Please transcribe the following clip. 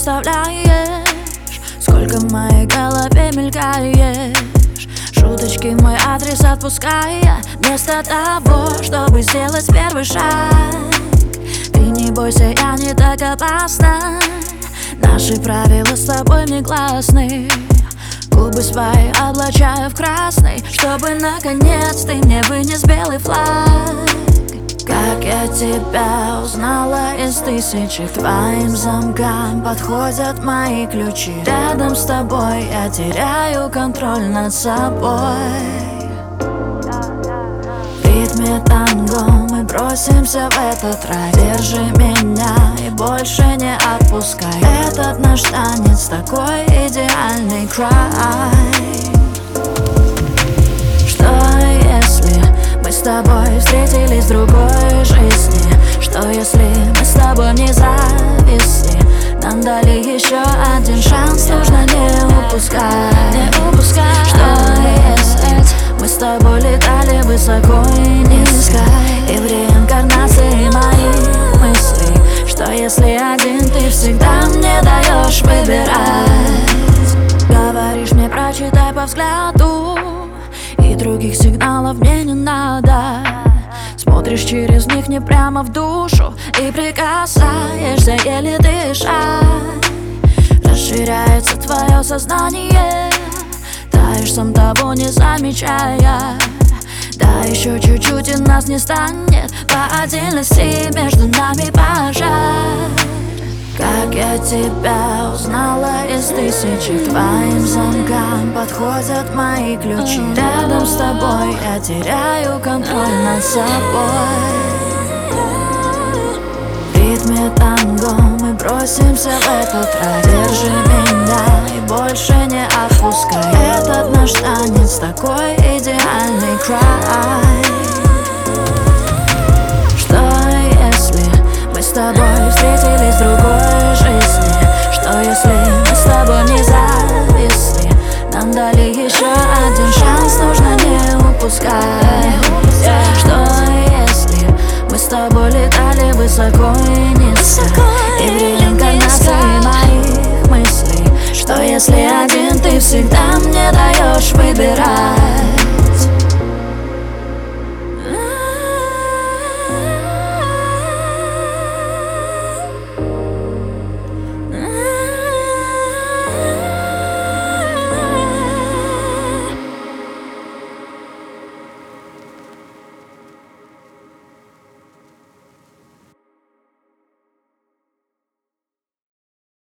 оставляешь? Сколько в моей голове мелькаешь? Шуточки в мой адрес отпуская, вместо того, чтобы сделать первый шаг. Ты не бойся, я не так опасна. Наши правила с тобой негласны. Губы свои облачаю в красный, чтобы наконец ты мне вынес белый флаг. Как я тебя узнала из тысячи, к твоим замкам подходят мои ключи. Рядом с тобой я теряю контроль над собой. В ритме танго мы бросимся в этот рай. Держи меня и больше не отпускай. Этот наш танец такой идеальный край. Что если мы с тобой встретились в другой жизни? Что если мы с тобой не зависли? Нам дали еще один шанс, нужно не упускать. Что если мы с тобой летали высоко и низко, и в реинкарнации моих мыслей? Что если один ты всегда мне даешь выбирать? Говоришь мне, прочитай по взгляду, и других сигналов мне не надо. Смотришь через них не прямо в душу и прикасаешься, еле дышать. Расширяется твое сознание, таешь, сам того не замечая. Да еще чуть-чуть и нас не станет, по отдельности между нами пожар. Как я тебя узнала из тысячи, к твоим замкам подходят мои ключи. Рядом с тобой я теряю контроль над собой. В ритме танго мы бросимся в этот рай. Держи меня и больше не отпускай. Этот наш танец такой идеальный край. Что если мы с тобой встретились в другой жизни? Что если мы с тобой не зависли? Нам дали еще один шанс, нужно не упускать. Что если мы с тобой летали высоко и низко, и в реинкарнации моих мыслей? Что если один